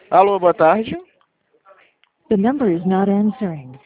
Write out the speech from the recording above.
Alô, boa tarde. The number is not answering.